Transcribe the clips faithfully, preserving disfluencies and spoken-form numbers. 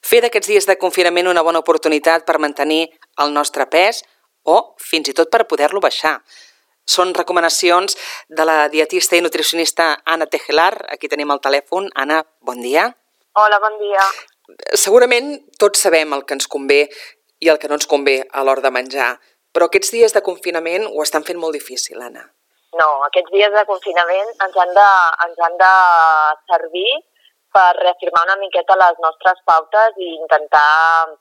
fer d'aquests dies de confinament una bona oportunitat per mantenir el nostre pes o fins i tot per poder-lo baixar. Són recomanacions de la dietista i nutricionista Anna Tejelar. Aquí tenim el telèfon. Anna, bon dia. Hola, bon dia. Segurament tots sabem el que ens convé i el que no ens convé a l'hora de menjar, però aquests dies de confinament ho estan fent molt difícil, Anna. No, aquests dies de confinament ens han de, ens han de servir per reafirmar una miqueta les nostres pautes i intentar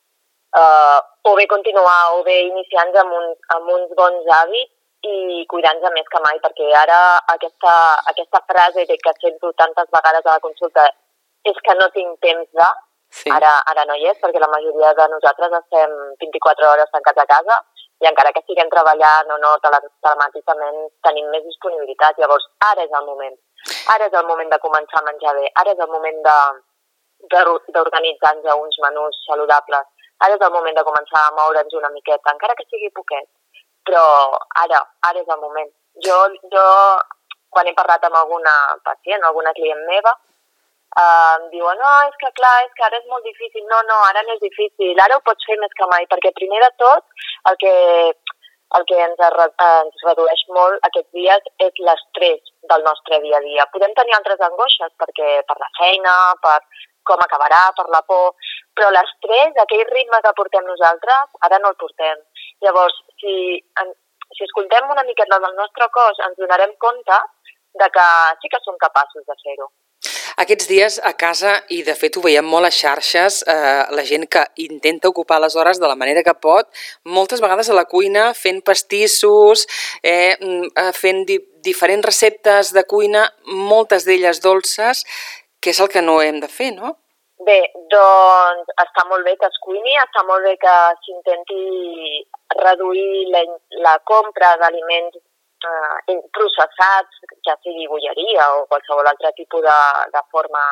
eh, o bé continuar o bé iniciar-nos amb, un, amb uns bons hàbits i cuidar-nos més que mai, perquè ara aquesta, aquesta frase que sento tantes vegades a la consulta és que no tinc temps de, sí. ara, ara no hi és, perquè la majoria de nosaltres estem vint-i-quatre hores tancats a casa i encara que estiguem treballant o no telemàticament tenim més disponibilitat. Llavors, ara és el moment. Ara és el moment de començar a menjar bé. Ara és el moment de, de, d'organitzar-nos a uns menús saludables. Ara és el moment de començar a moure'ns una miqueta, encara que sigui poquet. Però ara, ara és el moment. Jo, jo quan he parlat amb alguna pacient, alguna client meva, Uh, em diuen, no, és que clar, és que ara és molt difícil. No, no, ara no és difícil, ara ho pots fer més que mai, perquè primer de tot el que, el que ens, ens redueix molt aquests dies és l'estrès del nostre dia a dia. Podem tenir altres angoixes, perquè per la feina, per com acabarà, per la por, però l'estrès, aquell ritme que portem nosaltres, ara no el portem. Llavors, si, en, si escoltem una miqueta del nostre cos, ens donarem compte de que sí que som capaços de fer-ho. Aquests dies a casa, i de fet ho veiem molt a xarxes, eh, la gent que intenta ocupar les hores de la manera que pot, moltes vegades a la cuina fent pastissos, eh, fent di- diferents receptes de cuina, moltes d'elles dolces, que és el que no hem de fer, no? Bé, doncs està molt bé que es cuini, està molt bé que s'intenti reduir la, la compra d'aliments Uh, processats, ja sigui bolleria o qualsevol altre tipus de, de forma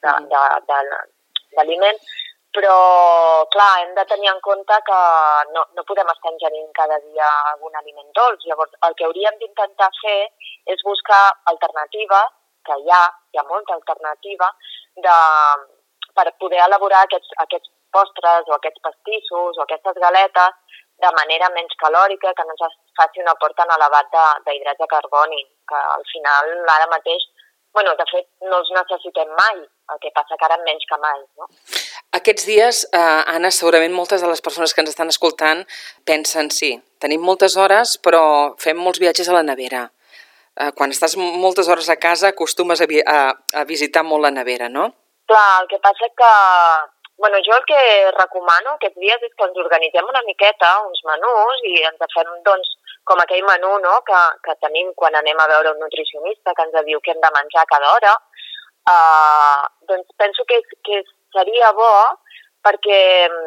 d'aliment, però clar, hem de tenir en compte que no, no podem estar ingerint cada dia algun aliment dolç. Llavors, el que hauríem d'intentar fer és buscar alternatives, que hi ha, hi ha molta alternativa, de, per poder elaborar aquests, aquests postres o aquests pastissos o aquestes galetes de manera menys calòrica, que no ens faci un aport tan elevat d'hidrats de carboni, que al final ara mateix, bueno, de fet no els necessitem mai, el que passa que ara menys que mai, no? Aquests dies, eh, Anna, segurament moltes de les persones que ens estan escoltant pensen, sí, tenim moltes hores, però fem molts viatges a la nevera. Eh, quan estàs moltes hores a casa acostumes a, vi a, a visitar molt la nevera, no? Clar, el que passa és que bueno, jo el que recomano aquests dies és que ens organitzem una miqueta, uns menús, i ens fem, doncs, com aquell menú, no?, que, que tenim quan anem a veure un nutricionista que ens diu què hem de menjar cada hora. Uh, doncs penso que, que seria bo perquè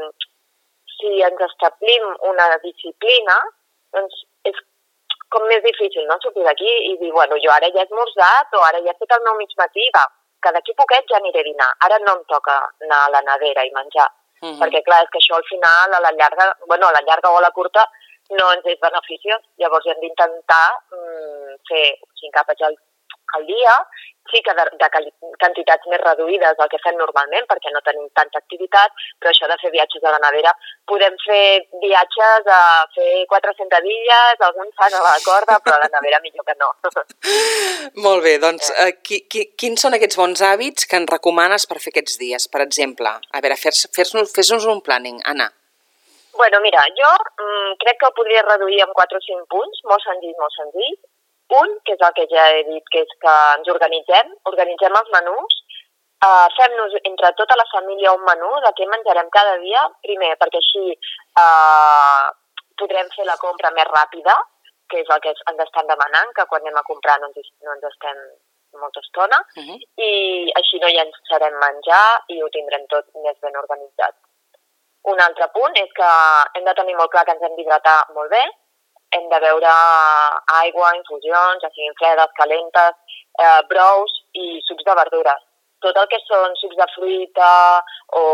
si ens establim una disciplina, doncs és com més difícil, no?, sortir d'aquí i dir, bueno, jo ara ja he esmorzat o ara ja he fet el meu migmatí, va, que d'aquí poquet ja aniré a dinar. Ara no em toca anar a la nevera i menjar. Uh-huh. Perquè, clar, és que això al final, a la llarga, bueno, a la llarga o a la curta, no ens és beneficiós. Llavors hem d'intentar mm, fer cinc àpats al, al dia, sí que de, de quantitats més reduïdes del que fem normalment, perquè no tenim tanta activitat, però això de fer viatges a la nevera, podem fer viatges a fer quatre sentadilles, alguns fan a la corda, però a la nevera millor que no. Molt bé, doncs eh, qui, qui, quins són aquests bons hàbits que ens recomanes per fer aquests dies? Per exemple, a veure, fes-nos fes un planning, Anna. Bueno, mira, jo mm, crec que ho podria reduir en quatre o cinc punts, molt senzill, molt senzill. Un, que és el que ja he dit, que és que ens organitzem, organitzem els menús, eh, fem-nos entre tota la família un menú de què menjarem cada dia, primer perquè així eh, podrem fer la compra més ràpida, que és el que ens estan demanant, que quan anem a comprar no ens, no ens estem molta estona, uh-huh. i així no ja ens serem menjar i ho tindrem tot més ben organitzat. Un altre punt és que hem de tenir molt clar que ens hem d'hidratar molt bé, hem de beure aigua, infusions, ja siguin fredes, calentes, eh, brous i sucs de verdures. Tot el que són sucs de fruita o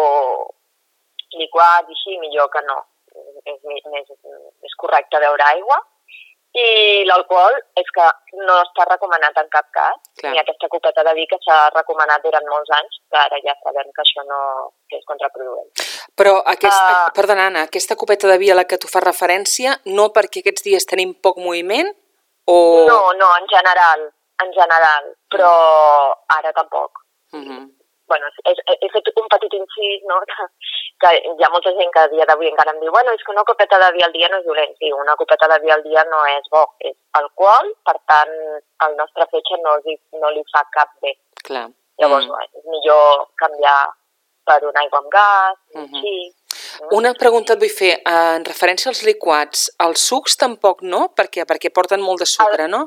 liquats i així, millor que no. És, és, és correcte beure aigua. I l'alcohol és que no està recomanat en cap cas, Clar. ni aquesta copeta de vi que s'ha recomanat durant molts anys, que ara ja sabem que això no que és contraproduent. Però, aquesta, Uh, perdona, Anna, aquesta copeta de vi a la que tu fas referència, no perquè aquests dies tenim poc moviment o... No, no, en general, en general, però ara tampoc. Uh-huh. Bueno, he, he fet un petit incís, no?, que, que hi ha molta gent que a dia d'avui encara em diu bueno, és que una copeta de vi al dia no és dolent. Sí, una copeta de vi al dia no és bo, és alcohol, per tant, el nostre fetge no li, no li fa cap bé. Clar. Llavors, Mm. bueno, és millor canviar per una aigua amb gas, un Mhm. xí... No? Una pregunta et vull fer, eh, en referència als liquats, els sucs tampoc no? Per què? Perquè porten molt de sucre, no?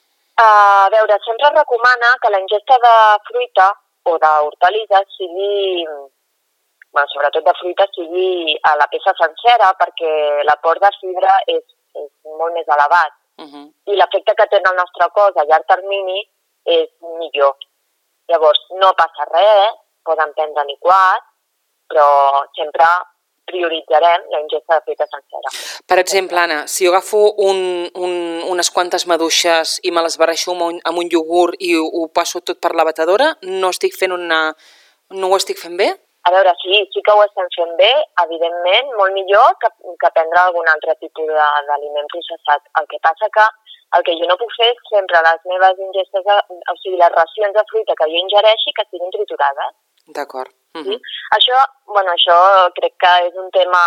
A veure, sempre es recomana que la ingesta de fruita o d'hortalisses sigui, bueno, sobretot de fruita, sigui a la peça sencera perquè l'aport de fibra és, és molt més elevat Uh-huh. i l'efecte que té en el nostre cos a llarg termini és millor. Llavors, no passa res, poden prendre liquat, però sempre prioritzarem la ingesta de fruita sencera. Per exemple, Anna, si jo agafo un, un, unes quantes maduixes i me les barreixo amb un, amb un iogurt i ho, ho passo tot per la batedora, no estic fent una... no ho estic fent bé? A veure, sí, sí que ho estem fent bé, evidentment, molt millor que, que prendre algun altre tipus d'aliment processat. El que passa que el que jo no puc fer és sempre les meves ingestes, de, o sigui, les racions de fruita que jo ingereixi que siguin triturades. D'acord. Uh-huh. Sí? Això, bueno, això crec que és un tema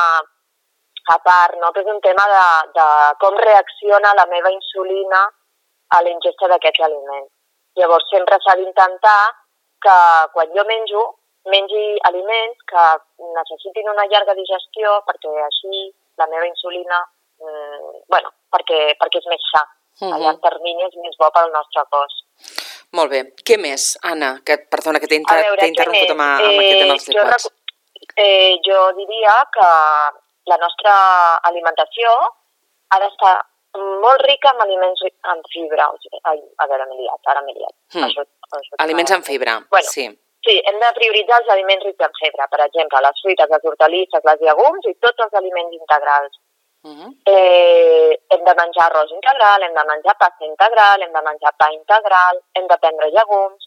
a part, no? Que és un tema de, de com reacciona la meva insulina a la ingesta d'aquests aliments. Llavors, sempre s'ha d'intentar que quan jo menjo, mengi aliments que necessitin una llarga digestió perquè així la meva insulina, eh, bueno, perquè, perquè és més sa. Uh-huh. A llarg termini és més bo pel nostre cos. Molt bé. Què més, Anna? Que, perdona, que t'he inter veure, interromput amb, amb eh, aquest en els liquats. Jo, eh, jo diria que la nostra alimentació ha d'estar molt rica en aliments amb fibra. O sigui, ai, a veure, m'he liat, ara m'he liat. Hmm. Això, això Aliments amb fibra, bueno, sí. Sí, hem de prioritzar els aliments rics en fibra, per exemple, les fruites, les hortalisses, les llegums i tots els aliments integrals. Uh-huh. Eh, hem de menjar arròs integral, hem de menjar pasta integral, hem de menjar pa integral, hem de prendre llegums,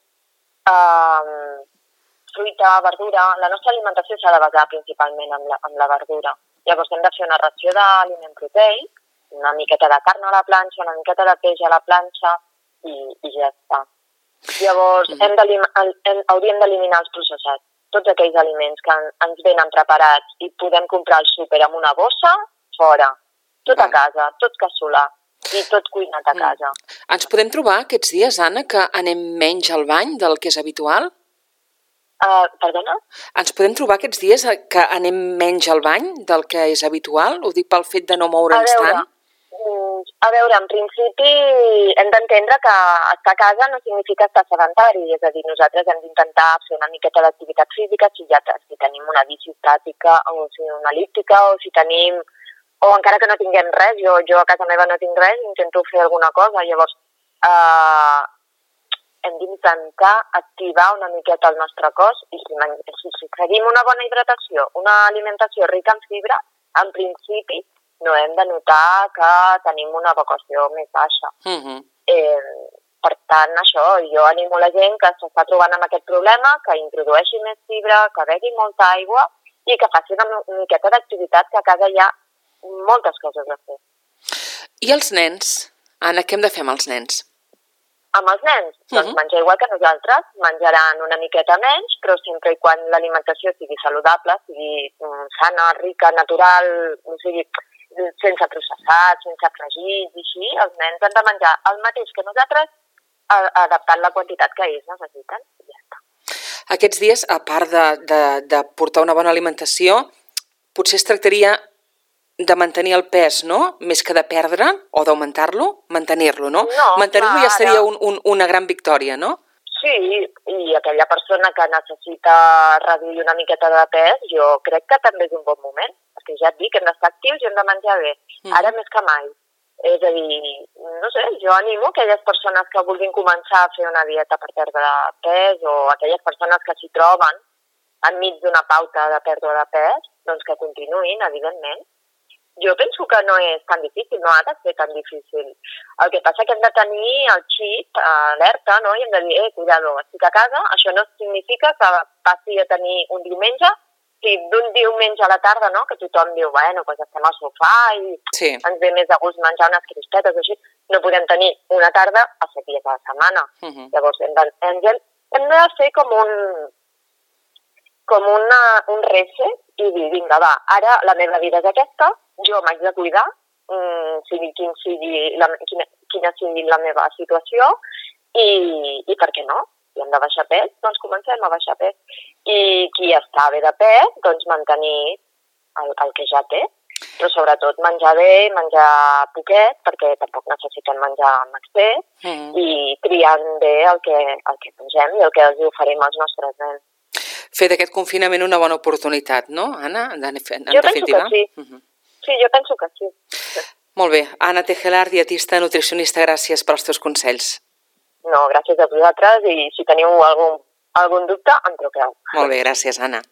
eh, fruita, verdura... La nostra alimentació s'ha de basar principalment en la, en la verdura. Llavors hem de fer una ració d'aliment proteic, una miqueta de carn a la planxa, una miqueta de peix a la planxa i, i ja està. Llavors mm. hem hem, hauríem d'eliminar els processats. Tots aquells aliments que en, ens venen preparats i podem comprar al súper amb una bossa, fora. Tot Va. a casa, tot cassolà i tot cuinat a casa. Mm. Ens podem trobar aquests dies, Anna, que anem menys al bany del que és habitual? Uh, perdona? Ens podem trobar aquests dies que anem menys al bany del que és habitual? Ho dic pel fet de no moure'ns tant? A veure, en principi hem d'entendre que estar a casa no significa estar sedentari, és a dir, nosaltres hem d'intentar fer una miqueta d'activitat física si ja si tenim una bici estàtica o si una elíptica o si tenim, o encara que no tinguem res, jo, jo a casa meva no tinc res, intento fer alguna cosa, llavors eh, hem d'intentar activar una miqueta el nostre cos i si, si, si seguim una bona hidratació, una alimentació rica en fibra, en principi no hem de notar que tenim una evacuació més baixa. Uh-huh. eh, per tant, això, jo animo la gent que s'està trobant amb aquest problema, que introdueixi més fibra, que begui molta aigua i que faci una miqueta d'activitat, que a casa hi ha moltes coses a fer. I els nens? Anna, què hem de fer amb els nens? Amb els nens? Uh-huh. Doncs menjar igual que nosaltres, menjaran una miqueta menys, però sempre i quan l'alimentació sigui saludable, sigui sana, rica, natural, o sigui, sense processats, sense fregits i així, els nens han de menjar el mateix que nosaltres, adaptant la quantitat que ells necessiten i ja està. Aquests dies, a part de, de, de portar una bona alimentació, potser es tractaria de mantenir el pes, no? Més que de perdre o d'augmentar-lo, mantenir-lo, no? no Mantenir-lo ja seria un, un, una gran victòria, no? Sí, i aquella persona que necessita reduir una miqueta de pes, jo crec que també és un bon moment, perquè ja et dic, hem d'estar actius i hem de menjar bé, mm. ara més que mai. És a dir, no sé, jo animo aquelles persones que vulguin començar a fer una dieta per perdre pes o aquelles persones que s'hi troben enmig d'una pauta de pèrdua de pes, doncs que continuïn, evidentment. jo penso que no és tan difícil, no ha de ser tan difícil. El que passa que hem de tenir el xip alerta, no? I hem de dir, eh, cuidado, estic a casa, això no significa que passi a tenir un diumenge, si d'un diumenge a la tarda, no?, que tothom diu, bueno, doncs estem al sofà i sí. ens ve més de gust menjar unes crispetes o així, no podem tenir una tarda a set dies a la setmana. Uh -huh. Llavors hem de, hem, de, hem de fer com un, com una, un reset i dir, vinga, va, ara la meva vida és aquesta, jo m'haig de cuidar, um, sigui, quin sigui la, quina, quina sigui la meva situació i, i per què no? Si hem de baixar pes, doncs comencem a baixar pes. I qui està bé de pes, doncs mantenir el, el que ja té. Però sobretot menjar bé, menjar poquet, perquè tampoc necessitem menjar en excés, mm. i triant bé el que, el que mengem i el que els oferim als nostres nens. Fer d'aquest confinament una bona oportunitat, no, Anna? En, en jo definitiva? penso que sí. Uh-huh. Sí, jo penso que sí. Molt bé. Anna Tejelar, dietista, nutricionista, gràcies pels teus consells. No, gràcies a vosaltres i si teniu algun, algun dubte, em truqueu. Molt bé, gràcies, Anna.